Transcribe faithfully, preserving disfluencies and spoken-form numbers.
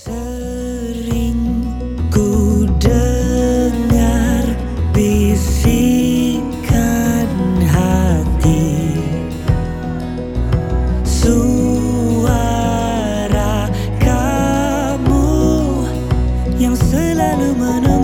Sering ku dengar bisikan hati, suara kamu yang selalu menemani.